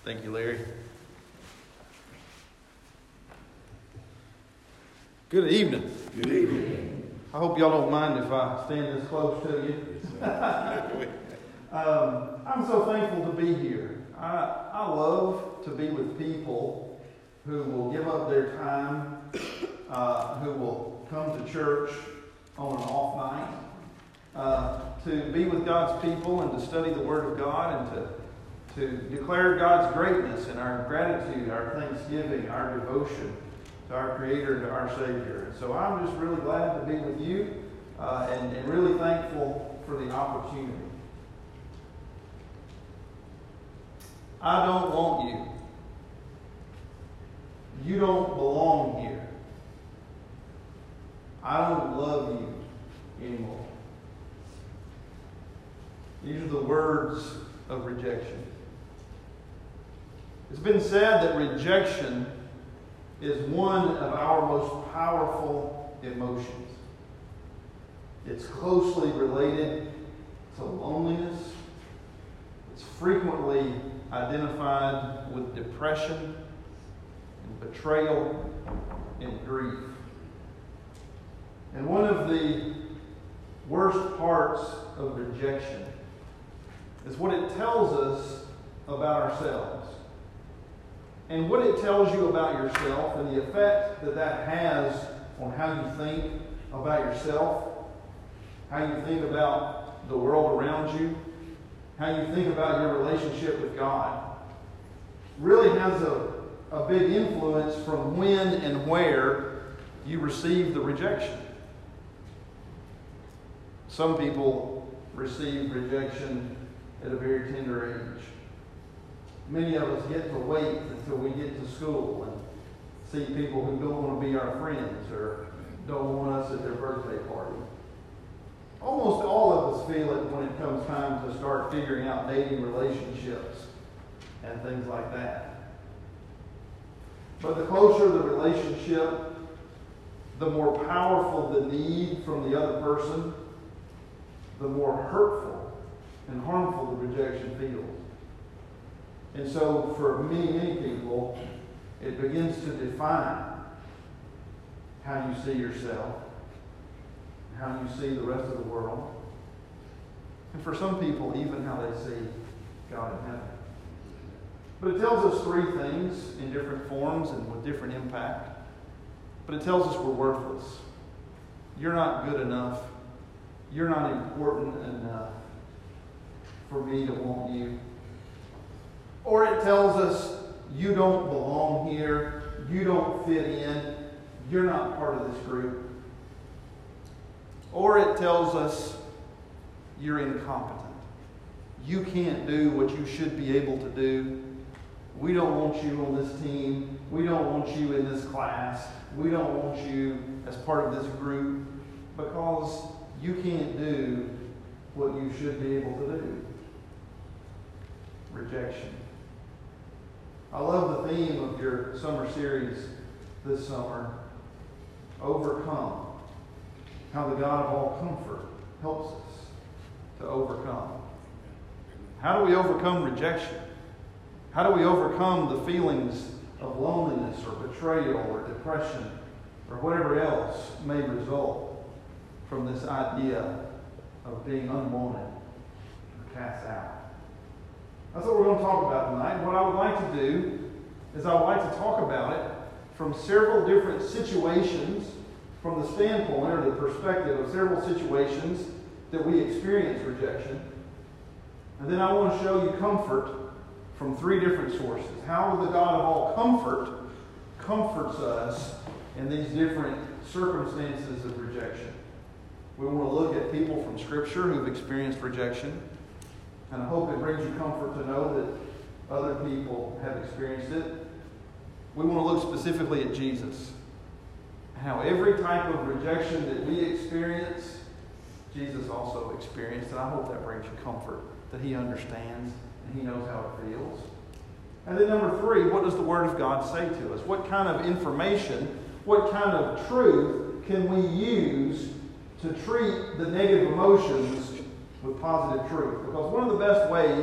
Thank you, Larry. Good evening. Good evening. I hope y'all don't mind if I stand this close to you. I'm so thankful to be here. I love to be with people who will give up their time, who will come to church on an off night, to be with God's people and to study the Word of God and to declare God's greatness and our gratitude, our thanksgiving, our devotion to our Creator, to our Savior. And so I'm just really glad to be with you and really thankful for the opportunity. I don't want you. You don't belong here. I don't love you anymore. These are the words of rejection. It's been said that rejection is one of our most powerful emotions. It's closely related to loneliness. It's frequently identified with depression and betrayal and grief. And one of the worst parts of rejection is what it tells us about ourselves. And what it tells you about yourself and the effect that that has on how you think about yourself, how you think about the world around you, how you think about your relationship with God, really has a big influence from when and where you receive the rejection. Some people receive rejection at a very tender age. Many of us get to wait until we get to school and see people who don't want to be our friends or don't want us at their birthday party. Almost all of us feel it when it comes time to start figuring out dating relationships and things like that. But the closer the relationship, the more powerful the need from the other person, the more hurtful and harmful the rejection feels. And so for many people, it begins to define how you see yourself, how you see the rest of the world, and for some people, even how they see God in heaven. But it tells us three things in different forms and with different impact. But it tells us we're worthless. You're not good enough. You're not important enough for me to want you. Or it tells us you don't belong here. You don't fit in. You're not part of this group. Or it tells us you're incompetent. You can't do what you should be able to do. We don't want you on this team. We don't want you in this class. We don't want you as part of this group because you can't do what you should be able to do. Rejection. I love the theme of your summer series this summer, Overcome. How the God of all comfort helps us to overcome. How do we overcome rejection? How do we overcome the feelings of loneliness or betrayal or depression or whatever else may result from this idea of being unwanted or cast out? That's what we're going to talk about tonight. What I would like to do is I would like to talk about it from several different situations, from the standpoint or the perspective of several situations that we experience rejection. And then I want to show you comfort from three different sources. How the God of all comfort comforts us in these different circumstances of rejection. We want to look at people from Scripture who've experienced rejection. And I hope it brings you comfort to know that other people have experienced it. We want to look specifically at Jesus. How every type of rejection that we experience, Jesus also experienced. And I hope that brings you comfort, that He understands and He knows how it feels. And then number three, what does the Word of God say to us? What kind of information, what kind of truth can we use to treat the negative emotions with positive truth? Because one of the best ways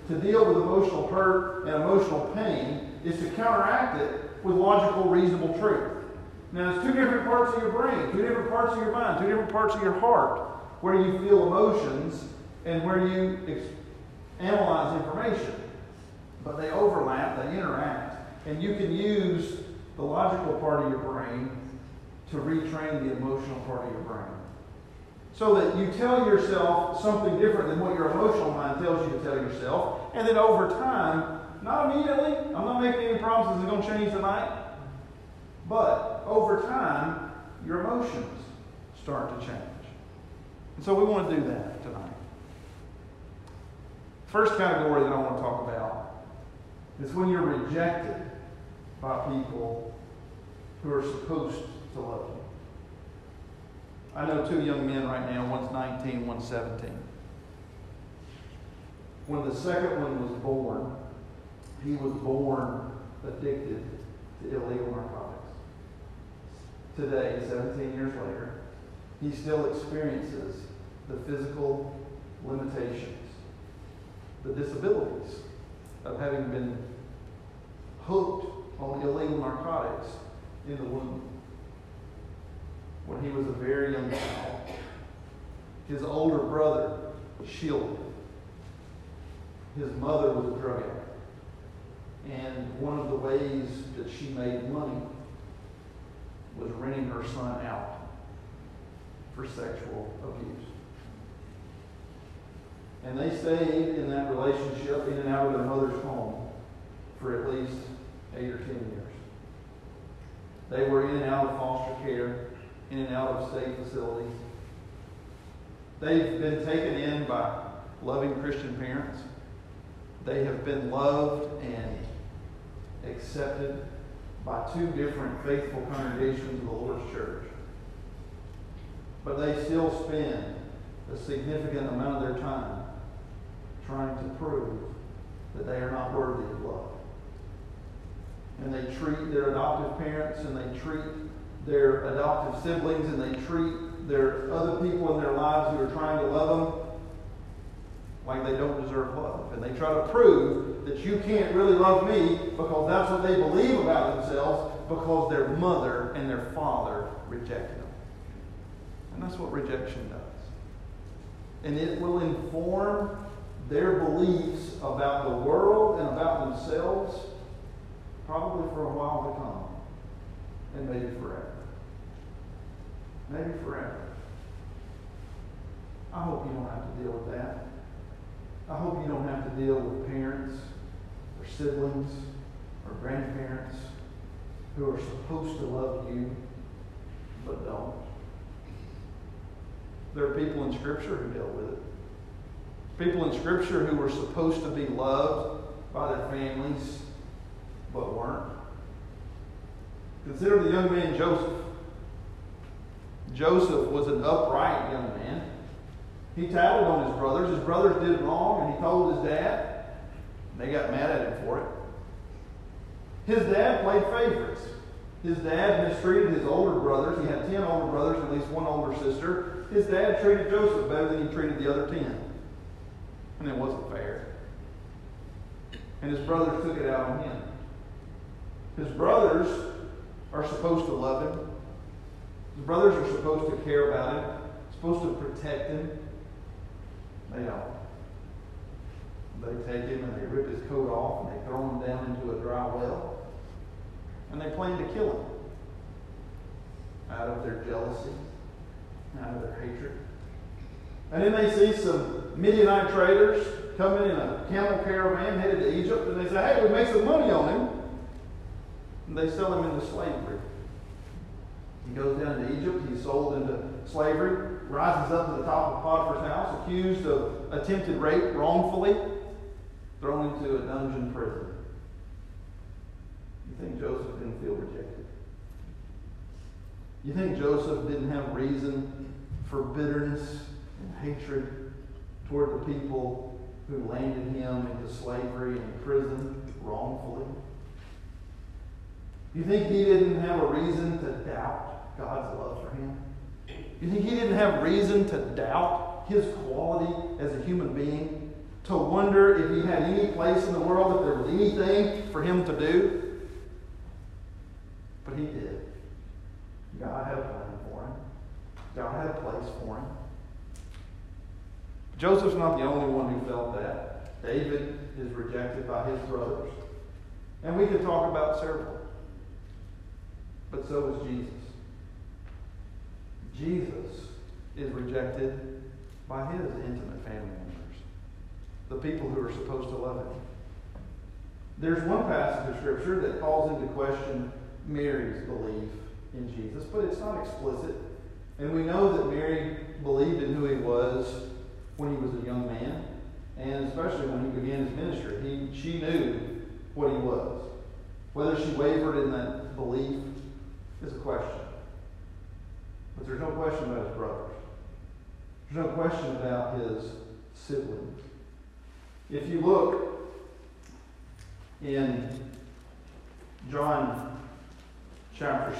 to deal with emotional hurt and emotional pain is to counteract it with logical, reasonable truth. Now, there's two different parts of your brain, two different parts of your mind, two different parts of your heart where you feel emotions and where you analyze information. But they overlap, they interact, and you can use the logical part of your brain to retrain the emotional part of your brain. So that you tell yourself something different than what your emotional mind tells you to tell yourself, and then over time, not immediately, I'm not making any promises it's going to change tonight, but over time, your emotions start to change. And so we want to do that tonight. First category that I want to talk about is when you're rejected by people who are supposed to love you. I know two young men right now, one's 19, one's 17. When the second one was born, he was born addicted to illegal narcotics. Today, 17 years later, he still experiences the physical limitations, the disabilities of having been hooked on illegal narcotics in the womb. When he was a very young child, his older brother shielded him. His mother was a drug addict. And one of the ways that she made money was renting her son out for sexual abuse. And they stayed in that relationship, in and out of their mother's home, for at least 8 or 10 years. They were in and out of foster care, in and out of state facilities. They've been taken in by loving Christian parents. They have been loved and accepted by 2 different faithful congregations of the Lord's church. But they still spend a significant amount of their time trying to prove that they are not worthy of love. And they treat their adoptive parents, and they treat their adoptive siblings, and they treat their other people in their lives who are trying to love them like they don't deserve love. And they try to prove that you can't really love me because that's what they believe about themselves, because their mother and their father rejected them. And that's what rejection does. And it will inform their beliefs about the world and about themselves probably for a while to come. And maybe forever. Maybe forever. I hope you don't have to deal with that. I hope you don't have to deal with parents or siblings or grandparents who are supposed to love you but don't. There are people in Scripture who dealt with it. People in Scripture who were supposed to be loved by their families but weren't. Consider the young man Joseph. Joseph was an upright young man. He tattled on his brothers. His brothers did wrong, and he told his dad. And they got mad at him for it. His dad played favorites. His dad mistreated his older brothers. He had 10 older brothers, at least one older sister. His dad treated Joseph better than he treated the other 10. And it wasn't fair. And his brothers took it out on him. His brothers are supposed to love him. His brothers are supposed to care about him, supposed to protect him. They don't. They take him and they rip his coat off and they throw him down into a dry well. And they plan to kill him out of their jealousy, out of their hatred. And then they see some Midianite traders coming in a camel caravan headed to Egypt, and they say, hey, we make some money on him. And they sell him into slavery. He goes down to Egypt, he's sold into slavery, rises up to the top of Potiphar's house, accused of attempted rape wrongfully, thrown into a dungeon prison. You think Joseph didn't feel rejected? You think Joseph didn't have reason for bitterness and hatred toward the people who landed him into slavery and prison wrongfully? You think he didn't have a reason to doubt God's love for him? You think he didn't have reason to doubt his quality as a human being to wonder if he had any place in the world, if there was anything for him to do. But he did. God had a plan for him. God had a place for him. Joseph's not the only one who felt that. David is rejected by his brothers. And we could talk about several. But so is Jesus. Jesus is rejected by his intimate family members, the people who are supposed to love him. There's one passage of Scripture that calls into question Mary's belief in Jesus, but it's not explicit. And we know that Mary believed in who he was when he was a young man, and especially when he began his ministry. She knew what he was. Whether she wavered in that belief is a question. But there's no question about his brothers. There's no question about his siblings. If you look in John chapter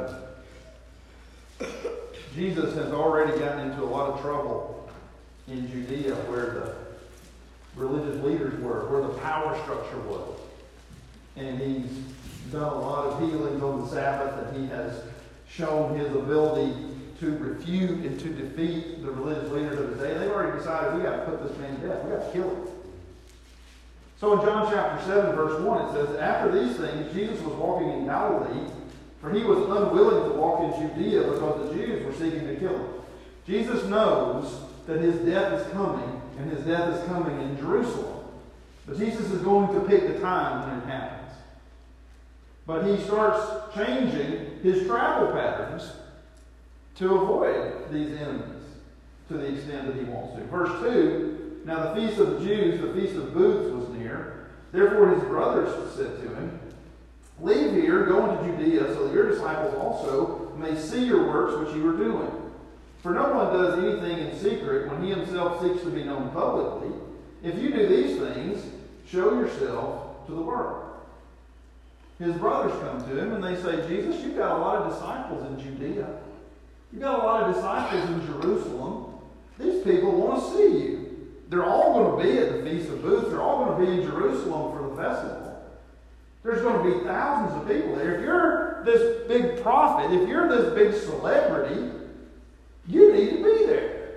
7, Jesus has already gotten into a lot of trouble in Judea where the religious leaders were, where the power structure was. And he's done a lot of healings on the Sabbath, and he has shown his ability to refute and to defeat the religious leaders of his day. They've already decided, we got to put this man to death. We got to kill him. So in John chapter 7, verse 1, it says, after these things, Jesus was walking in Galilee, for he was unwilling to walk in Judea because the Jews were seeking to kill him. Jesus knows that his death is coming, and his death is coming in Jerusalem. But Jesus is going to pick the time when it happens. But he starts changing his travel patterns to avoid these enemies to the extent that he wants to. Verse 2, now the feast of the Jews, the feast of booths, was near. Therefore his brothers said to him, leave here, go into Judea, so that your disciples also may see your works which you are doing. For no one does anything in secret when he himself seeks to be known publicly. If you do these things, show yourself to the world. His brothers come to him and they say, Jesus, you've got a lot of disciples in Judea. You've got a lot of disciples in Jerusalem. These people want to see you. They're all going to be at the Feast of Booths. They're all going to be in Jerusalem for the festival. There's going to be thousands of people there. If you're this big prophet, if you're this big celebrity, you need to be there.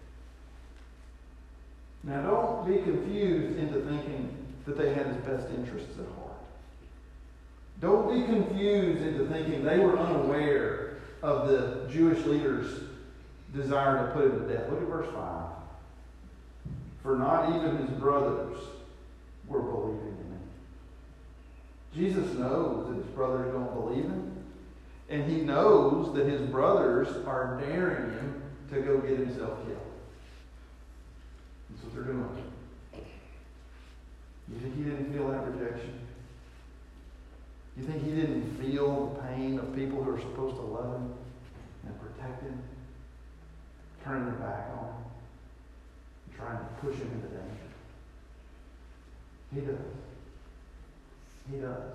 Now don't be confused into thinking that they had his best interests at heart. Don't be confused into thinking they were unaware of the Jewish leaders' desire to put him to death. Look at verse 5. For not even his brothers were believing in him. Jesus knows that his brothers don't believe him. And he knows that his brothers are daring him to go get himself killed. That's what they're doing. You think he didn't feel that rejection? You think he didn't feel the pain of people who are supposed to love him and protect him, turning their back on him, and trying to push him into danger? He does. He does.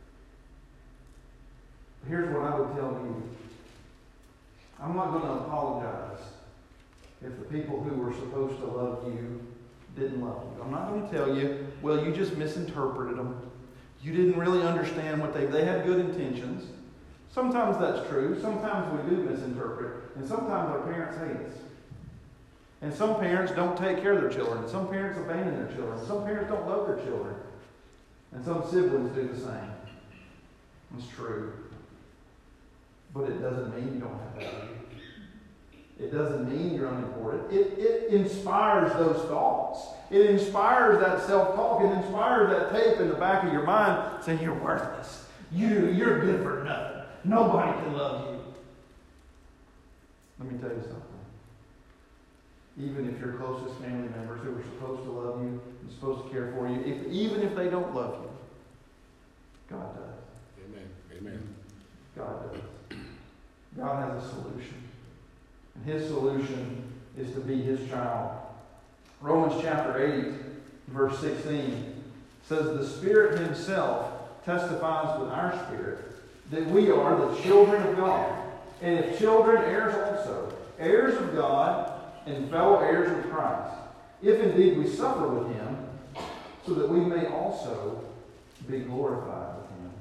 Here's what I would tell you. I'm not going to apologize if the people who were supposed to love you didn't love you. I'm not going to tell you, well, you just misinterpreted them. You didn't really understand what they had good intentions. Sometimes that's true. Sometimes we do misinterpret. And sometimes our parents hate us. And some parents don't take care of their children. Some parents abandon their children. Some parents don't love their children. And some siblings do the same. It's true. But it doesn't mean you don't have value. It doesn't mean you're unimportant. It inspires those thoughts. It inspires that self-talk. It inspires that tape in the back of your mind saying you're worthless. You're good for nothing. Nobody can love you. Let me tell you something. Even if your closest family members who are supposed to love you and supposed to care for you, even if they don't love you, God does. Amen. Amen. God does. God has a solution. And his solution is to be his child. Romans chapter 8, verse 16 says, the Spirit himself testifies with our spirit that we are the children of God. And if children, heirs also, heirs of God and fellow heirs of Christ, if indeed we suffer with him, so that we may also be glorified with him.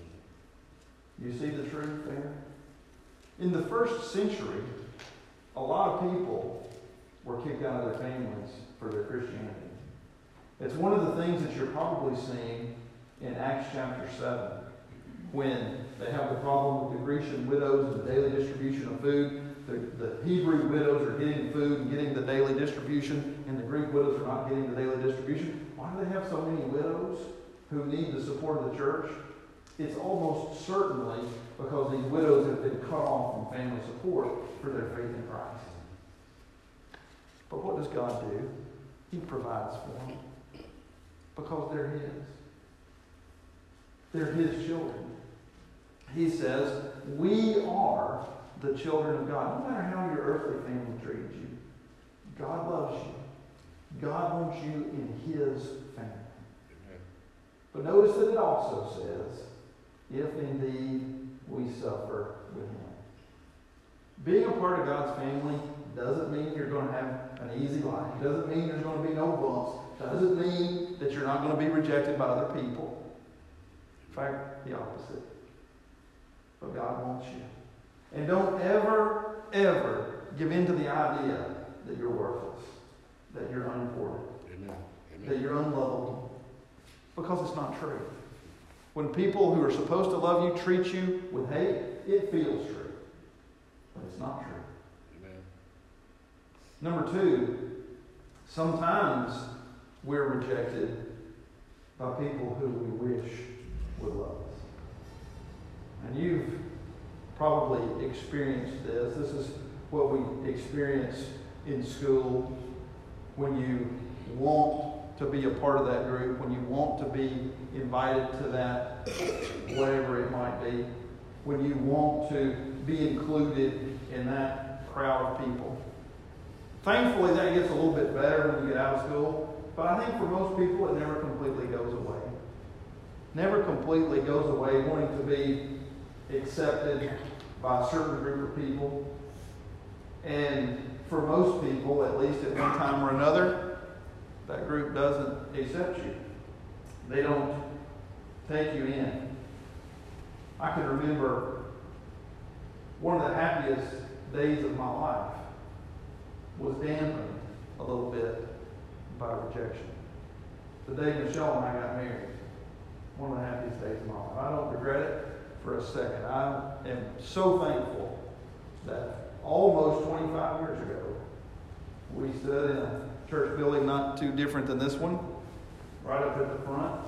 You see the truth there? In the first century, a lot of people were kicked out of their families for their Christianity. It's one of the things that you're probably seeing in Acts chapter 7, when they have the problem with the Grecian widows and the daily distribution of food. The Hebrew widows are getting food and getting the daily distribution, and the Greek widows are not getting the daily distribution. Why do they have so many widows who need the support of the church? It's almost certainly because these widows have been cut off from family support for their faith in Christ. But what does God do? He provides for them because they're His. They're His children. He says, we are the children of God. No matter how your earthly family treats you, God loves you. God wants you in His family. Amen. But notice that it also says, if indeed we suffer with Him. Being a part of God's family doesn't mean you're going to have an easy life. It doesn't mean there's going to be no bumps. It doesn't mean that you're not going to be rejected by other people. In fact, the opposite. But God wants you. And don't ever, ever give in to the idea that you're worthless, that you're unimportant, Amen. That you're unlovable. Because it's not true. When people who are supposed to love you treat you with hate, it feels true. But it's not true. Amen. Number 2, sometimes we're rejected by people who we wish would love us. And you've probably experienced this. This is what we experience in school when you want to be a part of that group, when you want to be invited to that, whatever it might be, when you want to be included in that crowd of people. Thankfully, that gets a little bit better when you get out of school, but I think for most people it never completely goes away. Never completely goes away wanting to be accepted by a certain group of people. And for most people, at least at one time or another, that group doesn't accept you. They don't take you in. I can remember one of the happiest days of my life was dampened a little bit by rejection. The day Michelle and I got married. One of the happiest days of my life. I don't regret it for a second. I am so thankful that almost 25 years ago, we stood in a church building not too different than this one, right up at the front.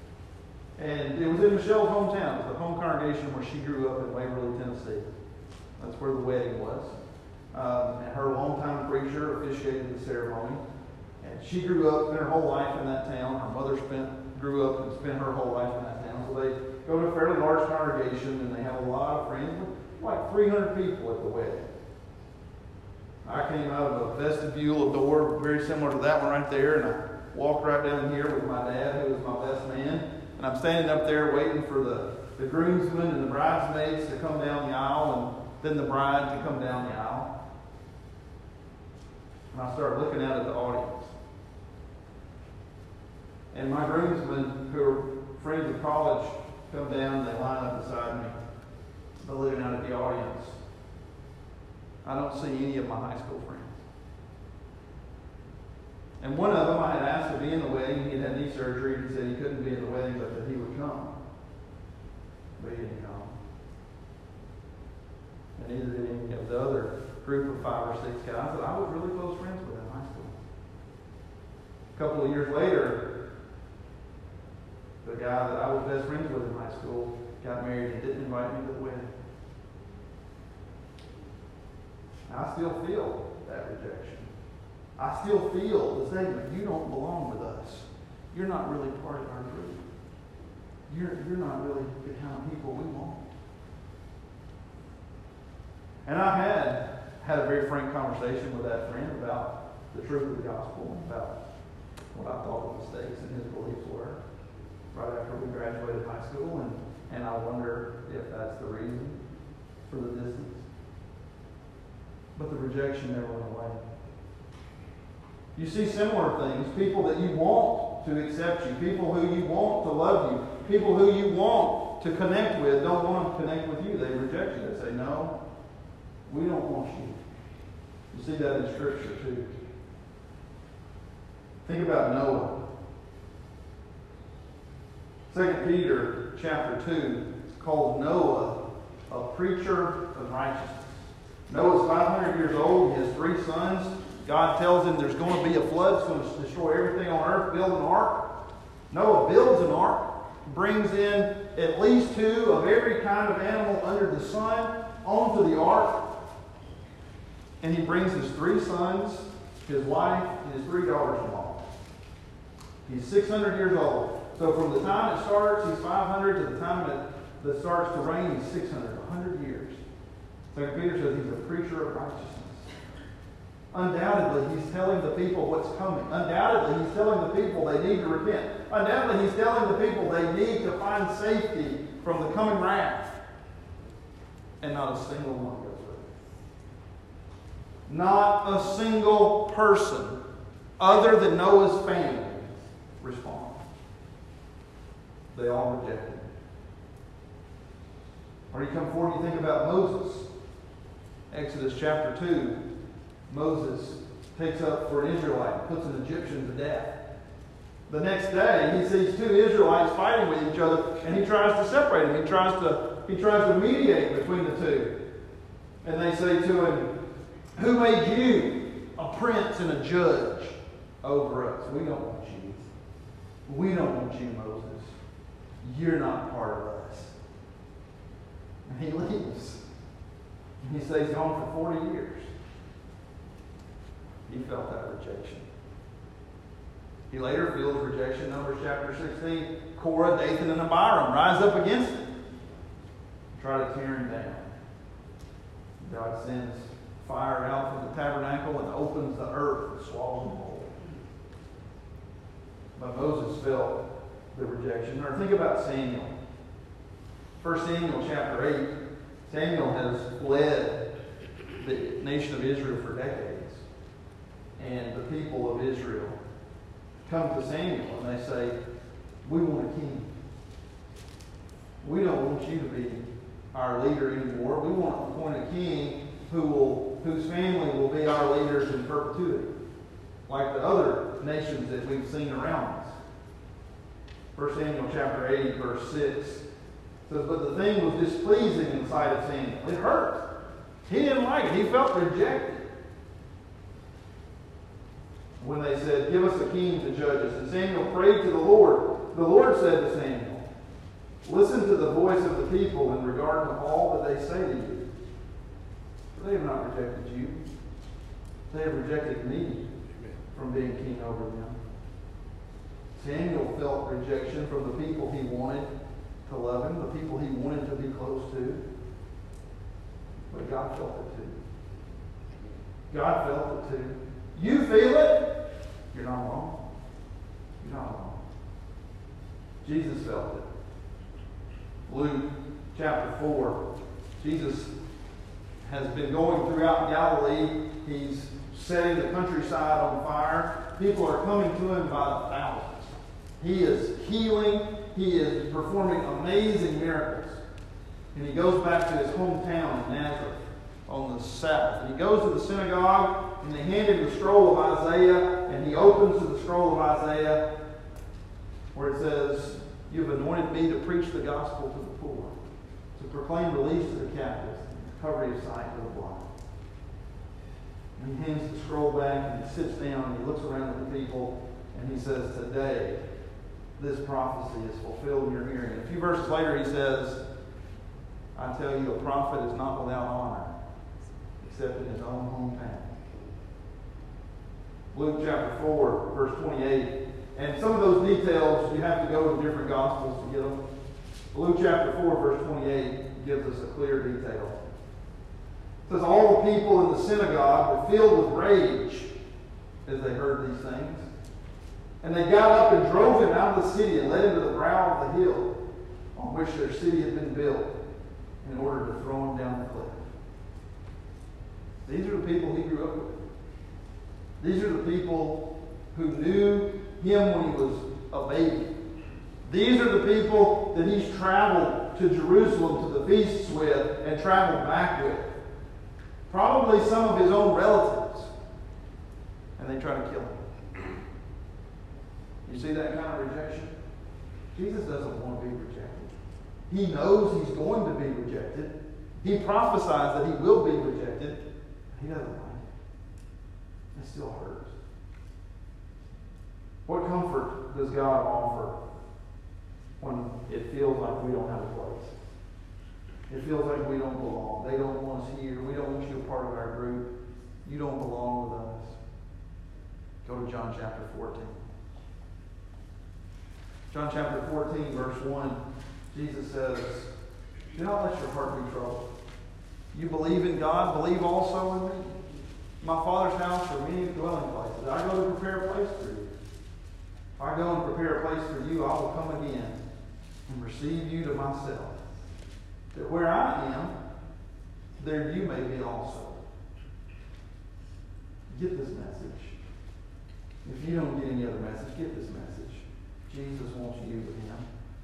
And it was in Michelle's hometown. It was the home congregation where she grew up in Waverly, Tennessee. That's where the wedding was. And her longtime preacher officiated the ceremony. And she grew up in her whole life in that town. Her mother grew up and spent her whole life in that town. So they go to a fairly large congregation and they have a lot of friends, like 300 people at the wedding. I came out of a vestibule, a door very similar to that one right there, and I walked right down here with my dad, who was my best man. And I'm standing up there waiting for the groomsmen and the bridesmaids to come down the aisle, and then the bride to come down the aisle. And I started looking out at the audience. And my groomsmen, who are friends of college, come down and they line up beside me. They're looking out at the audience. I don't see any of my high school friends. And one of them, I had asked to be in the wedding. He had knee surgery. He said he couldn't be in the wedding, but that he would come. But he didn't come. And neither did any of the other group of 5 or 6 guys that I was really close friends with in high school. A couple of years later, the guy that I was best friends with in high school got married and didn't invite me to the wedding. I still feel that rejection. I still feel the statement, you don't belong with us. You're not really part of our group. You're not really the kind of people we want. And I had a very frank conversation with that friend about the truth of the gospel, about what I thought the mistakes in his beliefs were right after we graduated high school, and I wonder if that's the reason for the distance. But the rejection never went away. You see similar things. People that you want to accept you. People who you want to love you. People who you want to connect with don't want to connect with you. They reject you. They say, no, we don't want you. You see that in Scripture too. Think about Noah. 2 Peter chapter 2 calls Noah a preacher of righteousness. Noah's 500 years old. He has 3 sons. God tells him there's going to be a flood. It's going to destroy everything on earth. Build an ark. Noah builds an ark. Brings in at least 2 of every kind of animal under the sun onto the ark. And he brings his 3 sons, his wife, and his 3 daughters along. He's 600 years old. So from the time it starts, he's 500, to the time that starts to rain, he's 600, 100 years. 2 Peter says he's a preacher of righteousness. Undoubtedly, he's telling the people what's coming. Undoubtedly, he's telling the people they need to repent. Undoubtedly, he's telling the people they need to find safety from the coming wrath. And not a single one goes with it. Not a single person other than Noah's family responds. They all reject him. Or you come forward and you think about Moses. Exodus chapter 2. Moses takes up for an Israelite, puts an Egyptian to death. The next day, he sees 2 Israelites fighting with each other, and he tries to separate them. He tries to mediate between the 2. And they say to him, "Who made you a prince and a judge over us? We don't want you. We don't want you, Moses. You're not part of us." And he leaves. And he stays gone for 40 years. He felt that rejection. He later feels rejection. Numbers chapter 16. Korah, Dathan, and Abiram rise up against him. Try to tear him down. God sends fire out from the tabernacle and opens the earth and swallows them whole. But Moses felt the rejection. Or think about Samuel. 1 Samuel chapter 8. Samuel has led the nation of Israel for decades. And the people of Israel come to Samuel and they say, "We want a king. We don't want you to be our leader anymore. We want to appoint a king whose family will be our leaders in perpetuity, like the other nations that we've seen around us." 1 Samuel chapter 8, verse 6 says, "But the thing was displeasing in the sight of Samuel." It hurt. He didn't like it. He felt rejected. When they said, "Give us a king to judge us." And Samuel prayed to the Lord. The Lord said to Samuel, "Listen to the voice of the people in regard to all that they say to you. For they have not rejected you. They have rejected me from being king over them." Samuel felt rejection from the people he wanted to love him, the people he wanted to be close to. But God felt it too. God felt it too. You feel it? You're not wrong. You're not wrong. Jesus felt it. Luke chapter 4. Jesus has been going throughout Galilee. He's setting the countryside on fire. People are coming to him by the thousands. He is healing. He is performing amazing miracles. And he goes back to his hometown in Nazareth on the Sabbath. And he goes to the synagogue, and they hand him the scroll of Isaiah, and he opens to the scroll of Isaiah where it says, "You've anointed me to preach the gospel to the poor, to proclaim release to the captives, and recovery of sight to the blind." And he hands the scroll back, and he sits down, and he looks around at the people, and he says, "Today, this prophecy is fulfilled in your hearing." And a few verses later, he says, "I tell you, a prophet is not without honor, except in his own hometown." Luke chapter 4, verse 28. And some of those details, you have to go to different Gospels to get them. Luke chapter 4, verse 28 gives us a clear detail. It says, "All the people in the synagogue were filled with rage as they heard these things. And they got up and drove him out of the city and led him to the brow of the hill on which their city had been built, in order to throw him down the cliff." These are the people he grew up with. These are the people who knew him when he was a baby. These are the people that he's traveled to Jerusalem to the feasts with and traveled back with. Probably some of his own relatives. And they try to kill him. You see that kind of rejection? Jesus doesn't want to be rejected. He knows he's going to be rejected. He prophesies that he will be rejected. He doesn't like it. It still hurts. What comfort does God offer when it feels like we don't have a place? It feels like we don't belong. They don't want us here. We don't want you a part of our group. You don't belong with us. Go to John chapter 14. John chapter 14, verse 1, Jesus says, "Do not let your heart be troubled. You believe in God, believe also in me. My Father's house are many dwelling places. I go to prepare a place for you. If I go and prepare a place for you, I will come again and receive you to myself, that where I am, there you may be also." Get this message. If you don't get any other message, get this message. Jesus wants you with him.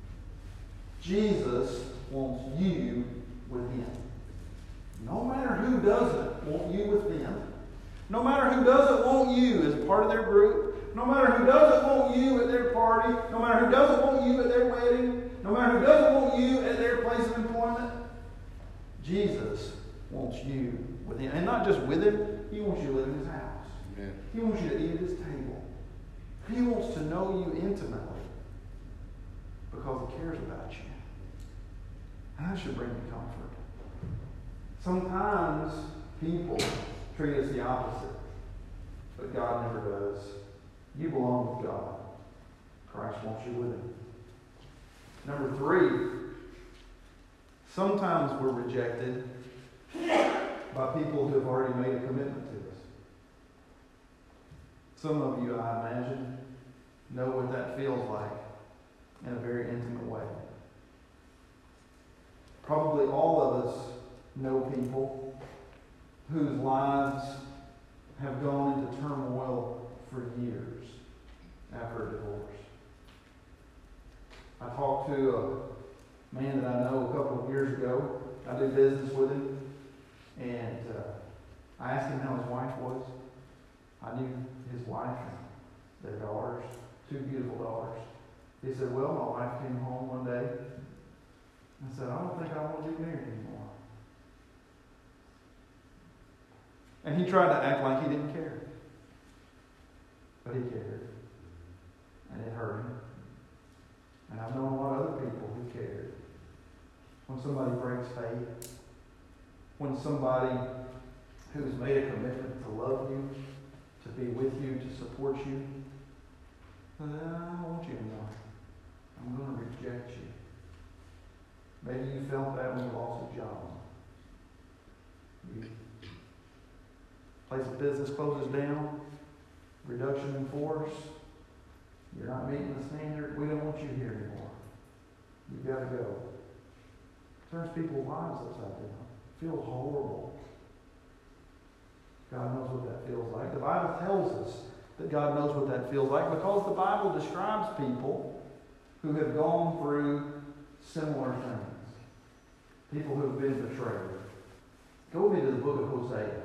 Jesus wants you with him. No matter who doesn't want you with them, no matter who doesn't want you as part of their group, no matter who doesn't want you at their party, no matter who doesn't want you at their wedding, no matter who doesn't want you at their place of employment, Jesus wants you with him. And not just with him, he wants you to live in his house. Amen. He wants you to eat at his table. He wants to know you intimately because he cares about you. And that should bring you comfort. Sometimes people treat us the opposite, but God never does. You belong with God. Christ wants you with him. Number 3, sometimes we're rejected by people who have already made a commitment to us. Some of you, I imagine, know what that feels like in a very intimate way. Probably all of us know people whose lives have gone into turmoil for years after a divorce. I talked to a man that I know a couple of years ago. I did business with him, and I asked him how his wife was. I knew his wife and their daughters, 2 beautiful daughters. He said, "Well, my wife came home one day and said, I don't think I want to be married anymore." And he tried to act like he didn't care. But he cared. And it hurt him. And I've known a lot of other people who cared. When somebody breaks faith, when somebody who's made a commitment to love you, to be with you, to support you, I don't want you anymore. I'm going to reject you. Maybe you felt that when you lost a job. Place of business closes down, reduction in force, you're not meeting the standard, we don't want you here anymore. You've got to go. Turns people's lives upside down. Feels horrible. God knows what that feels like. The Bible tells us that God knows what that feels like because the Bible describes people who have gone through similar things. People who have been betrayed. Go with me to the book of Hosea.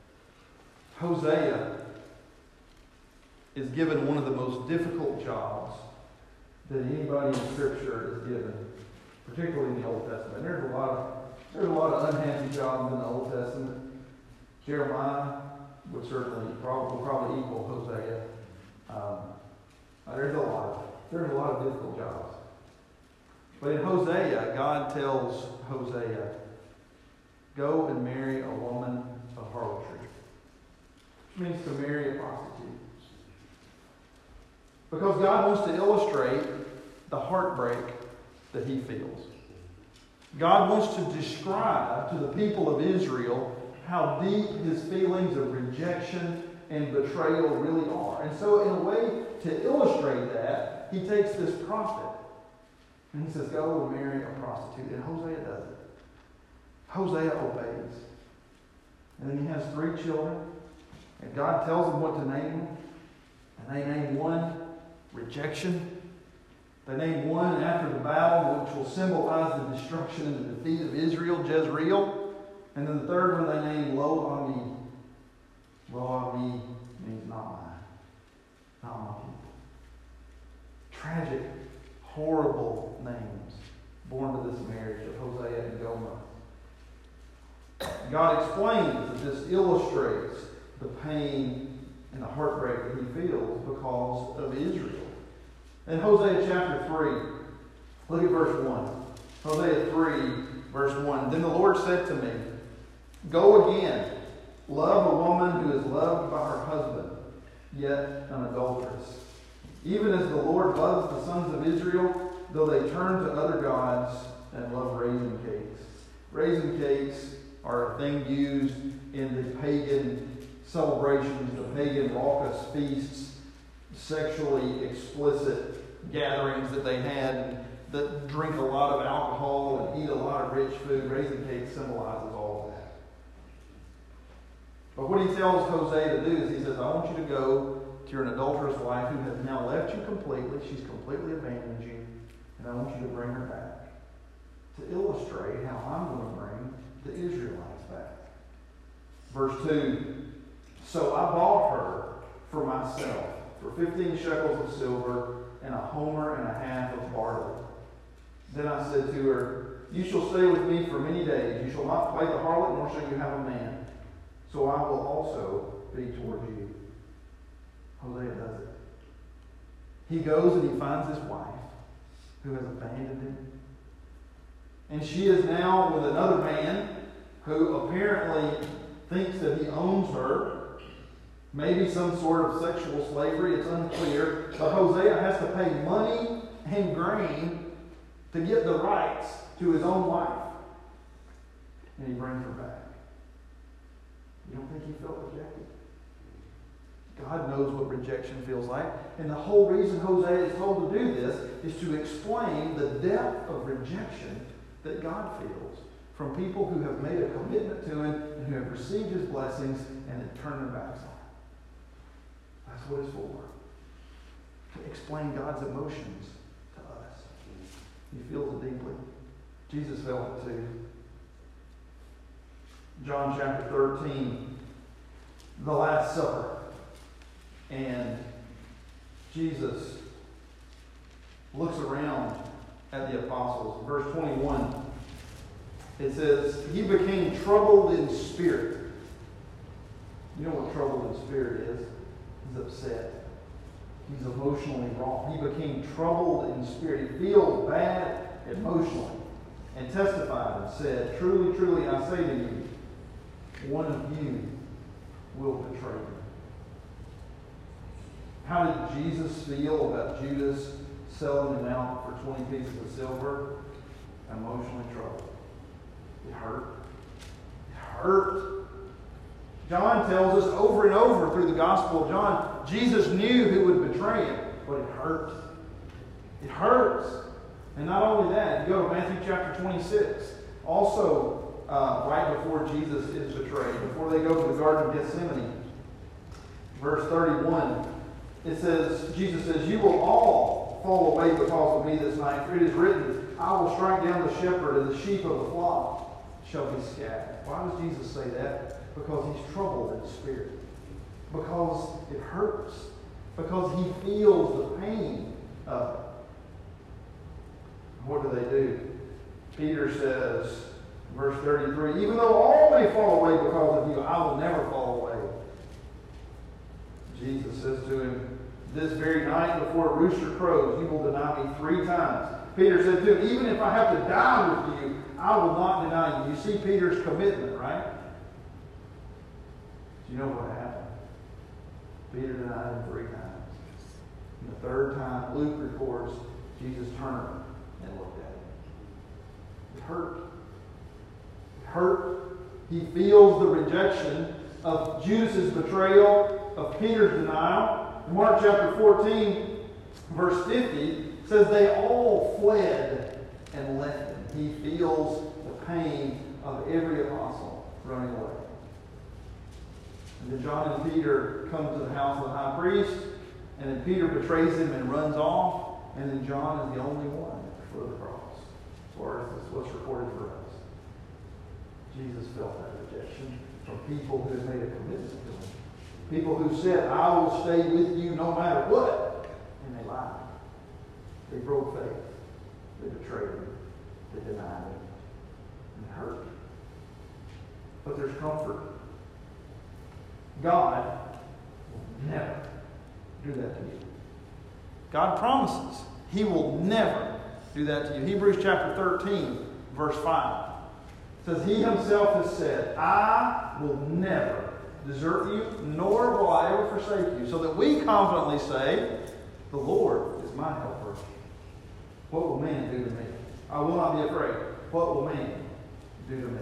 Hosea is given one of the most difficult jobs that anybody in Scripture is given, particularly in the Old Testament. There's a lot of unhappy jobs in the Old Testament. Jeremiah would probably equal Hosea. There's a lot of difficult jobs. But in Hosea, God tells Hosea, "Go and marry a woman of harlotry," which means to marry a prostitute. Because God wants to illustrate the heartbreak that he feels. God wants to describe to the people of Israel how deep his feelings of rejection and betrayal really are. And so in a way to illustrate that, he takes this prophet and he says, "Go and marry a prostitute." And Hosea does it. Hosea obeys. And then he has 3 children. And God tells them what to name them. And they name one rejection. They name one after the battle, which will symbolize the destruction and the defeat of Israel, Jezreel. And then the third one they name Lo Ami. Lo Ami means not mine. Not my people. Tragic, horrible names born to this marriage of Hosea and Gomer. God explains that this illustrates the pain and the heartbreak that he feels because of Israel. In Hosea chapter 3, look at verse 1. Hosea 3, verse 1. Then the Lord said to me, Go again, love a woman who is loved by her husband, yet an adulteress. Even as the Lord loves the sons of Israel, though they turn to other gods and love raisin cakes. Raisin cakes are a thing used in the pagan celebrations, the pagan raucous feasts, sexually explicit gatherings that they had that drink a lot of alcohol and eat a lot of rich food. Raisin cake symbolizes all of that. But what he tells Hosea to do is he says, I want you to go to your adulterous wife who has now left you completely. She's completely abandoned you. And I want you to bring her back to illustrate how I'm going to bring the Israelites back. Verse 2, So I bought her for myself for 15 shekels of silver and a homer and a half of barley. Then I said to her, You shall stay with me for many days. You shall not play the harlot, nor shall you have a man. So I will also be toward you. Hosea does it. He goes and he finds his wife who has abandoned him. And she is now with another man who apparently thinks that he owns her. Maybe some sort of sexual slavery. It's unclear. But Hosea has to pay money and grain to get the rights to his own wife. And he brings her back. You don't think he felt rejected? God knows what rejection feels like. And the whole reason Hosea is told to do this is to explain the depth of rejection that God feels from people who have made a commitment to him and who have received his blessings and then turned their backs on him. That's what it's for. To explain God's emotions to us. He feels it deeply. Jesus felt it too. John chapter 13, the Last Supper. And Jesus looks around at the apostles. Verse 21, it says, He became troubled in spirit. You know what troubled in spirit is? He's upset. He's emotionally wrong. He became troubled in spirit. He feels bad emotionally. And testified and said, Truly, truly, I say to you, one of you will betray me. How did Jesus feel about Judas selling him out for 20 pieces of silver? Emotionally troubled. It hurt. It hurt. John tells us over and over through the Gospel of John, Jesus knew who would betray him, but it hurt. It hurts. And not only that, you go to Matthew chapter 26. Also, right before Jesus is betrayed, before they go to the Garden of Gethsemane, verse 31, it says, Jesus says, You will all fall away because of me this night, for it is written, I will strike down the shepherd, and the sheep of the flock shall be scattered. Why does Jesus say that? Because he's troubled in spirit. Because it hurts. Because he feels the pain of it. What do? Peter says, verse 33, Even though all may fall away because of you, I will never fall away. Jesus says to him, This very night before a rooster crows, you will deny me 3 times. Peter said to him, Even if I have to die with you, I will not deny you. You see Peter's commitment, right? Do you know what happened? Peter denied him 3 times. And the 3rd time, Luke records, Jesus turned and looked at him. It hurt. It hurt. He feels the rejection of Judas' betrayal, of Peter's denial. In Mark chapter 14, verse 50, says they all fled and left him. He feels the pain of every apostle running away. And then John and Peter come to the house of the high priest, and then Peter betrays him and runs off, and then John is the only one at the foot of the cross, as far as what's recorded for us. Jesus felt that rejection from people who had made a commitment to him. People who said, I will stay with you no matter what. And they lied. They broke faith. They betrayed him. They denied him. And it hurt. But there's comfort. God will never do that to you. God promises He will never do that to you. Hebrews chapter 13, verse 5 says, He Himself has said, I will never desert you, nor will I ever forsake you. So that we confidently say, the Lord is my helper. What will man do to me? I will not be afraid. What will man do to me?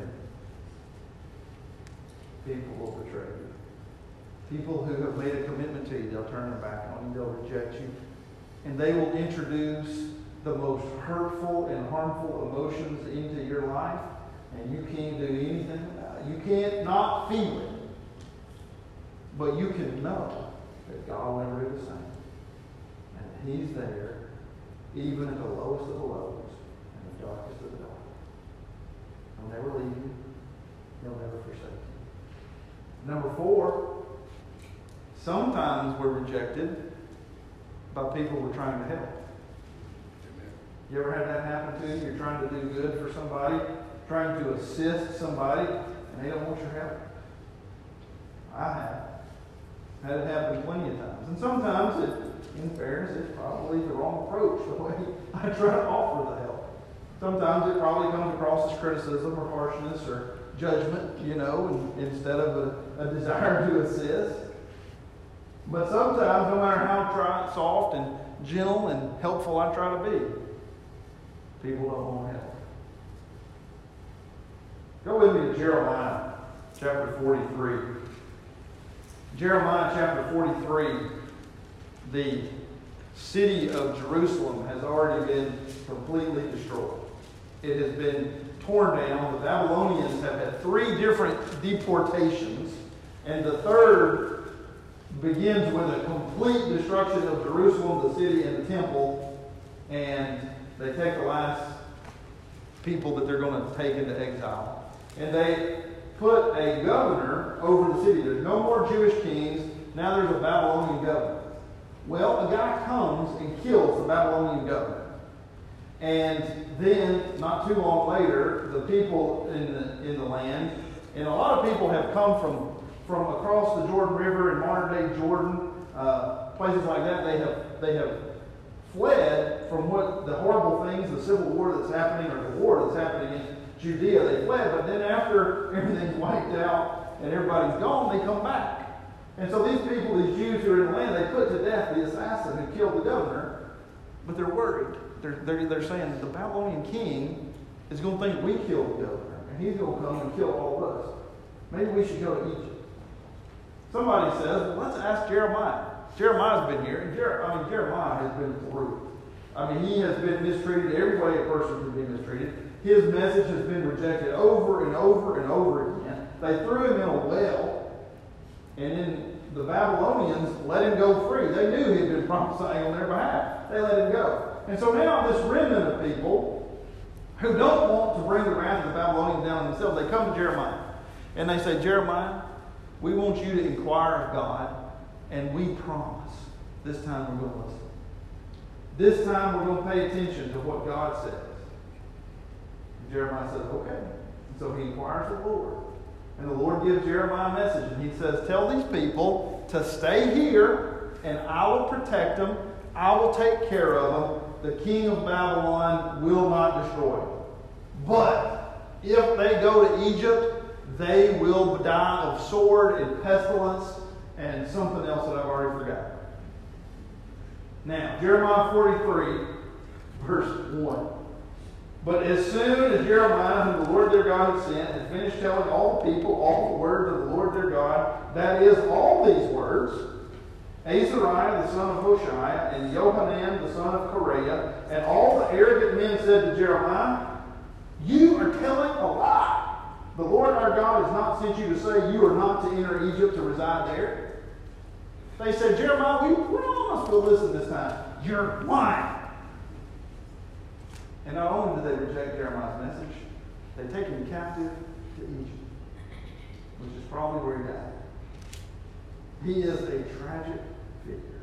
People will betray you. People who have made a commitment to you, they'll turn their back on you, they'll reject you. And they will introduce the most hurtful and harmful emotions into your life, and you can't do anything about it. You can't not feel it. But you can know that God will never do the same. And He's there, even at the lowest of the lows and the darkest of the dark. He'll never leave you. He'll never forsake you. Number 4, sometimes we're rejected by people we're trying to help. You ever had that happen to you? You're trying to do good for somebody, trying to assist somebody, and they don't want your help. I have. Had it happen plenty of times. And sometimes, in fairness, it's probably the wrong approach, the way I try to offer the help. Sometimes it probably comes across as criticism or harshness or judgment, instead of a desire to assist. But sometimes, no matter how soft and gentle and helpful I try to be, people don't want help. Go with me to Jeremiah chapter 43. Jeremiah chapter 43, the city of Jerusalem has already been completely destroyed. It has been torn down. The Babylonians have had 3 different deportations, and the third begins with a complete destruction of Jerusalem, the city, and the temple, and they take the last people that they're going to take into exile. And they put a governor over the city. There's no more Jewish kings. Now there's a Babylonian governor. Well, a guy comes and kills the Babylonian governor. And then, not too long later, the people in the land, and a lot of people have come from across the Jordan River in modern-day Jordan, places like that. They have fled from what the horrible things, the civil war that's happening, or the war that's happening in Judea. They fled, but then after everything's wiped out and everybody's gone, they come back. And so these people, these Jews who are in the land, they put to death the assassin who killed the governor, but they're worried. They're saying the Babylonian king is going to think we killed the governor, and he's going to come and kill all of us. Maybe we should go to Egypt. Somebody says, well, let's ask Jeremiah. Jeremiah's been here, and Jeremiah has been through. He has been mistreated every way a person can be mistreated. His message has been rejected over and over and over again. They threw him in a well, and then the Babylonians let him go free. They knew he had been prophesying on their behalf. They let him go. And so now this remnant of people who don't want to bring the wrath of the Babylonians down on themselves, they come to Jeremiah. And they say, Jeremiah, we want you to inquire of God, and we promise this time we're going to listen. This time we're going to pay attention to what God says. And Jeremiah says, okay. And so he inquires of the Lord. And the Lord gives Jeremiah a message. And he says, tell these people to stay here, and I will protect them. I will take care of them. The king of Babylon will not destroy them. But if they go to Egypt, they will die of sword and pestilence and something else that I've already forgotten. Now, Jeremiah 43, verse 1. But as soon as Jeremiah, whom the Lord their God had sent, had finished telling all the people all the words of the Lord their God, that is, all these words, Azariah the son of Hoshea, and Johanan the son of Kareah, and all the arrogant men said to Jeremiah, you are telling a lie. The Lord our God has not sent you to say you are not to enter Egypt to reside there. They said, Jeremiah, we're almost going to listen this time. You're lying. And not only did they reject Jeremiah's message, they take him captive to Egypt, which is probably where he died. He is a tragic figure.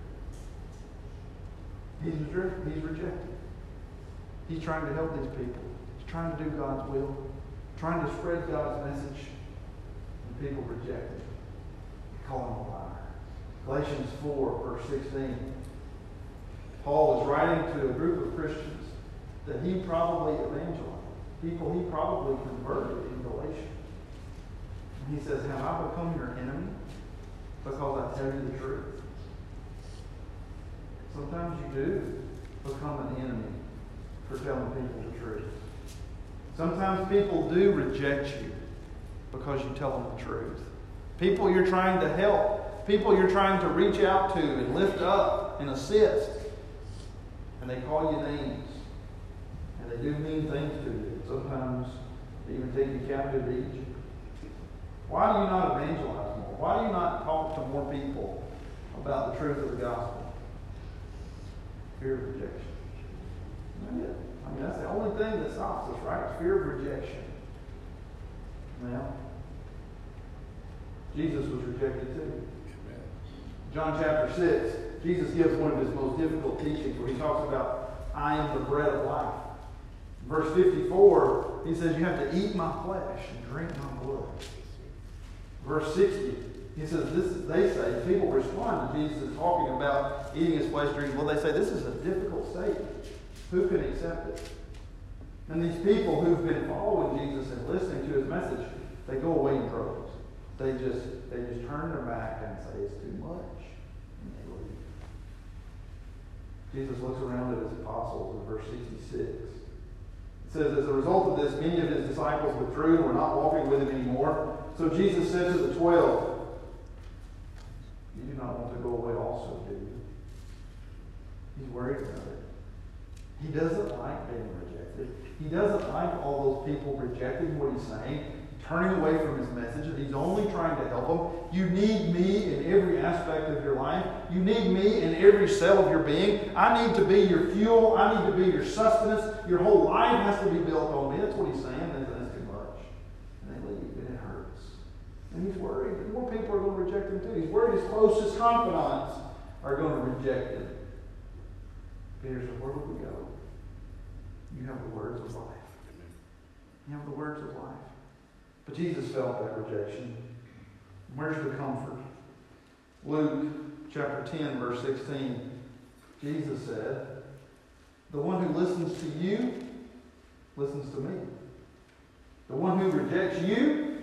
He's rejected. He's trying to help these people. He's trying to do God's will, trying to spread God's message, and people reject it. They call him a liar. Galatians 4, verse 16. Paul is writing to a group of Christians that he probably evangelized, people he probably converted in Galatia. And he says, have I become your enemy because I tell you the truth? Sometimes you do become an enemy for telling people the truth. Sometimes people do reject you because you tell them the truth. People you're trying to help, people you're trying to reach out to and lift up and assist, and they call you names. And they do mean things to you. Sometimes they even take you captive to Egypt. Why do you not evangelize more? Why do you not talk to more people about the truth of the gospel? Fear of rejection. Isn't that it? I mean, that's the only thing that stops us, right? It's fear of rejection. Now, Jesus was rejected too. John chapter 6, Jesus gives one of his most difficult teachings where he talks about, I am the bread of life. Verse 54, he says, you have to eat my flesh and drink my blood. Verse 60, he says, they say, people respond to Jesus talking about eating his flesh, drinking blood. They say, this is a difficult statement. Who can accept it? And these people who've been following Jesus and listening to his message, they go away in droves. They just turn their back and say, it's too much. And they leave. Jesus looks around at his apostles in verse 66. It says, as a result of this, many of his disciples withdrew and were not walking with him anymore. So Jesus said to the 12, you do not want to go away also, do you? He's worried about it. He doesn't like being rejected. He doesn't like all those people rejecting what he's saying, turning away from his message. He's only trying to help them. You need me in every aspect of your life. You need me in every cell of your being. I need to be your fuel. I need to be your sustenance. Your whole life has to be built on me. That's what he's saying. That's too much. And they leave, and it hurts. And he's worried that more people are going to reject him too. He's worried his closest confidants are going to reject him. Peter said, where would we go? You have the words of life. You have the words of life. But Jesus felt that rejection. Where's the comfort? Luke chapter 10, verse 16. Jesus said, the one who listens to you listens to me. The one who rejects you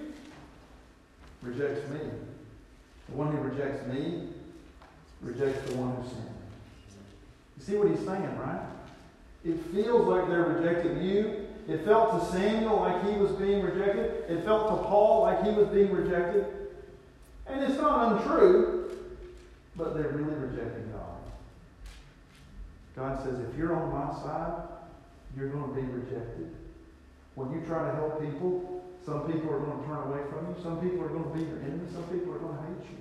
rejects me. The one who rejects me rejects the one who sent me. You see what he's saying, right? It feels like they're rejecting you. It felt to Samuel like he was being rejected. It felt to Paul like he was being rejected. And it's not untrue, but they're really rejecting God. God says, if you're on my side, you're going to be rejected. When you try to help people, some people are going to turn away from you. Some people are going to be your enemy. Some people are going to hate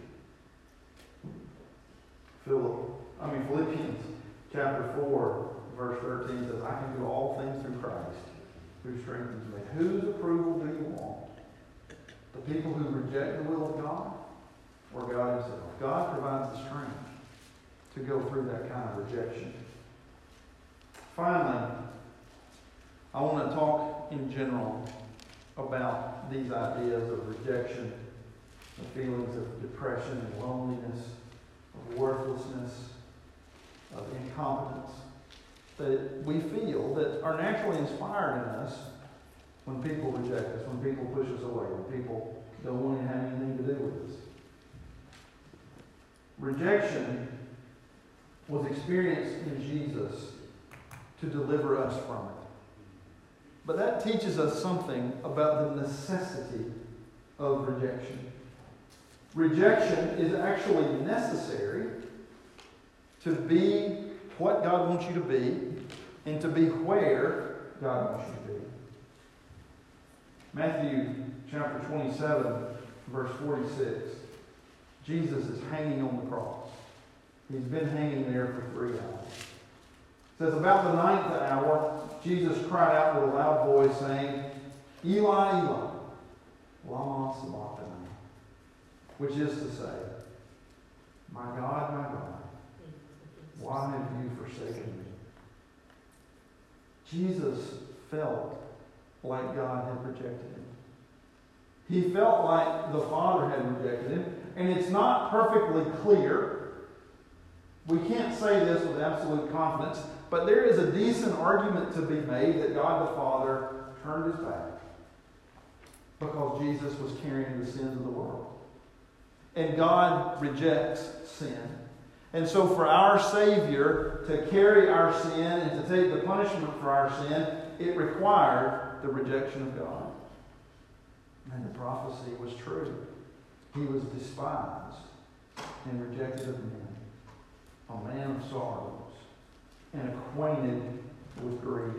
you. Philippians chapter 4, verse 13 says, I can do all things through Christ, who strengthens me. Whose approval do you want? The people who reject the will of God, or God himself? God provides the strength to go through that kind of rejection. Finally, I want to talk in general about these ideas of rejection, the feelings of depression and loneliness, of worthlessness, of incompetence that we feel that are naturally inspired in us when people reject us, when people push us away, when people don't want to have anything to do with us. Rejection was experienced in Jesus to deliver us from it. But that teaches us something about the necessity of rejection. Rejection is actually necessary to be what God wants you to be and to be where God wants you to be. Matthew chapter 27, verse 46. Jesus is hanging on the cross. He's been hanging there for 3 hours. It says, about the 9th hour, Jesus cried out with a loud voice, saying, Eli, Eli, lama sabachthani, which is to say, my God, why have you forsaken me? Jesus felt like God had rejected him. He felt like the Father had rejected him. And it's not perfectly clear. We can't say this with absolute confidence, but there is a decent argument to be made that God the Father turned his back because Jesus was carrying the sins of the world. And God rejects sin. And so for our Savior to carry our sin and to take the punishment for our sin, it required the rejection of God. And the prophecy was true. He was despised and rejected of men, a man of sorrows and acquainted with grief.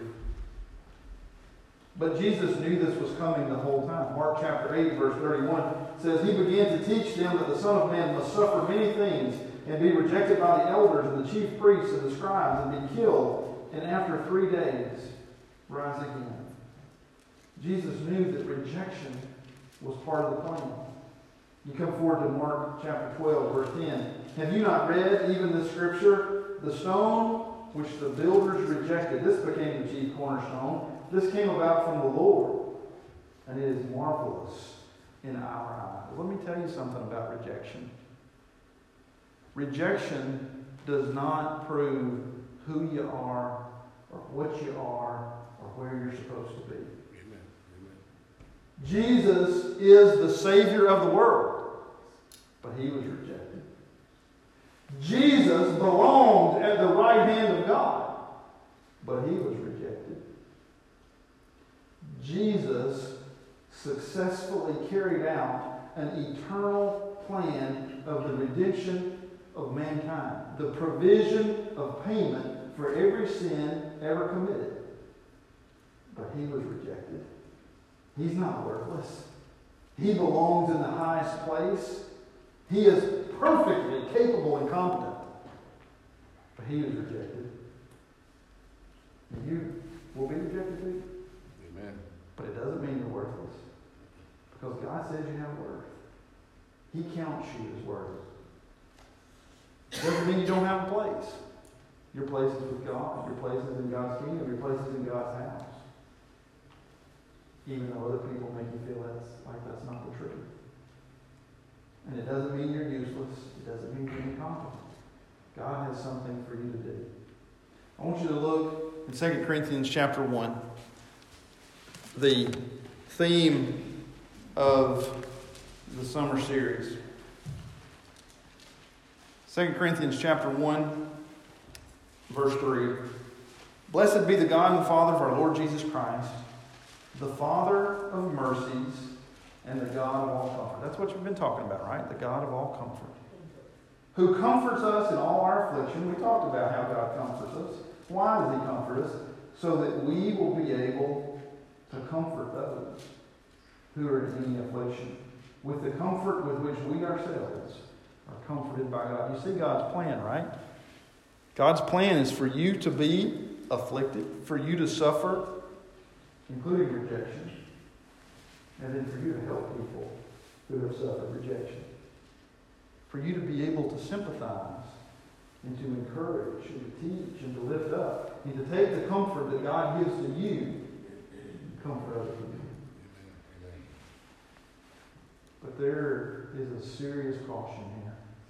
But Jesus knew this was coming the whole time. Mark chapter 8, verse 31 says, He began to teach them that the Son of Man must suffer many things and be rejected by the elders and the chief priests and the scribes and be killed, and after 3 days rise again. Jesus knew that rejection was part of the plan. You come forward to Mark chapter 12, verse 10. Have you not read even the scripture? The stone which the builders rejected, this became the chief cornerstone. This came about from the Lord, and it is marvelous in our eyes. Let me tell you something about rejection. Rejection does not prove who you are or what you are or where you're supposed to be. Amen. Amen. Jesus is the Savior of the world, but he was rejected. Jesus belonged at the right hand of God, but he was rejected. Jesus successfully carried out an eternal plan of the redemption of mankind, the provision of payment for every sin ever committed. But he was rejected. He's not worthless. He belongs in the highest place. He is perfectly capable and competent. But he was rejected. And you will be rejected too. Amen. But it doesn't mean you're worthless. Because God says you have worth. He counts you as worthy. It doesn't mean you don't have a place. Your place is with God. Your place is in God's kingdom. Your place is in God's house. Even though other people make you feel that's not the truth. And it doesn't mean you're useless. It doesn't mean you're incompetent. God has something for you to do. I want you to look in 2 Corinthians chapter 1. The theme of the summer series. 2 Corinthians chapter 1, verse 3. Blessed be the God and Father of our Lord Jesus Christ, the Father of mercies and the God of all comfort. That's what you've been talking about, right? The God of all comfort. Who comforts us in all our affliction. We talked about how God comforts us. Why does he comfort us? So that we will be able to comfort those who are in any affliction with the comfort with which we ourselves are comforted by God. You see God's plan, right? God's plan is for you to be afflicted, for you to suffer, including rejection, and then for you to help people who have suffered rejection. For you to be able to sympathize and to encourage and to teach and to lift up and to take the comfort that God gives to you and comfort other people. But there is a serious caution here.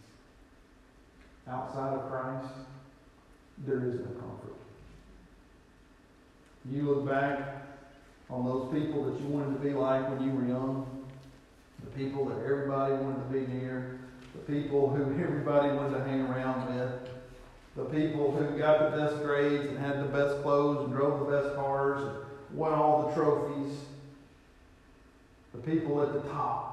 Outside of Christ, there is no comfort. You look back on those people that you wanted to be like when you were young, the people that everybody wanted to be near, the people who everybody wanted to hang around with, the people who got the best grades and had the best clothes and drove the best cars and won all the trophies, the people at the top.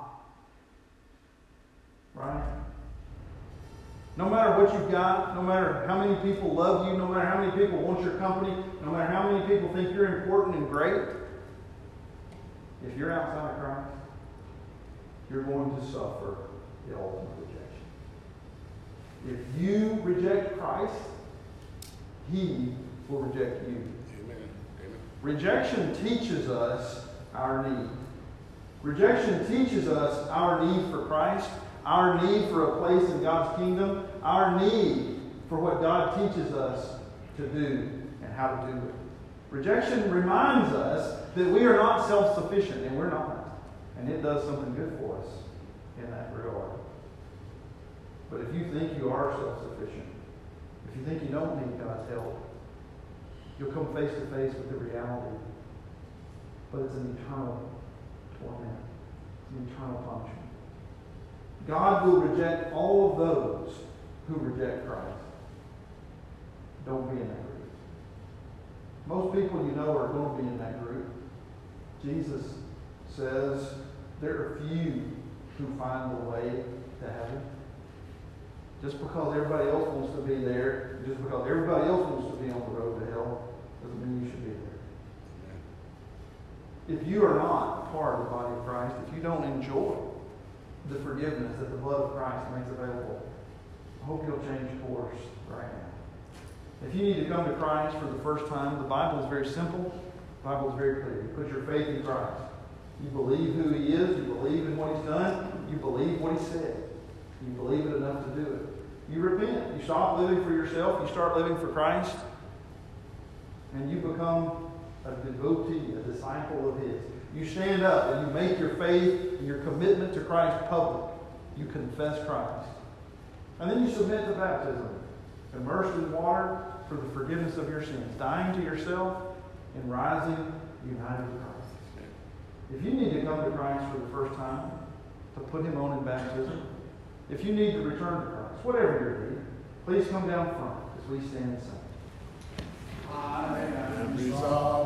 Right? No matter what you've got, no matter how many people love you, no matter how many people want your company, no matter how many people think you're important and great, If you're outside of Christ, you're going to suffer the ultimate rejection. If you reject Christ, He will reject you. Amen. Amen. Rejection teaches us our need. Rejection teaches us our need for Christ, our need for a place in God's kingdom, our need for what God teaches us to do and how to do it. Rejection reminds us that we are not self-sufficient, and we're not. And it does something good for us in that regard. But if you think you are self-sufficient, if you think you don't need God's help, you'll come face to face with the reality. But it's an eternal torment. It's an eternal punishment. God will reject all of those who reject Christ. Don't be in that group. Most people you know are going to be in that group. Jesus says there are few who find the way to heaven. Just because everybody else wants to be there, just because everybody else wants to be on the road to hell, doesn't mean you should be there. If you are not part of the body of Christ, if you don't enjoy the forgiveness that the blood of Christ makes available, I hope you'll change course right now. If you need to come to Christ for the first time, the Bible is very simple. The Bible is very clear. You put your faith in Christ. You believe who He is. You believe in what He's done. You believe what He said. You believe it enough to do it. You repent. You stop living for yourself. You start living for Christ. And you become a devotee, a disciple of His. You stand up and you make your faith and your commitment to Christ public. You confess Christ. And then you submit to baptism. Immersed in water for the forgiveness of your sins. Dying to yourself and rising united with Christ. If you need to come to Christ for the first time, to put Him on in baptism, if you need to return to Christ, whatever your need, please come down front as we stand and sing. I am sorry.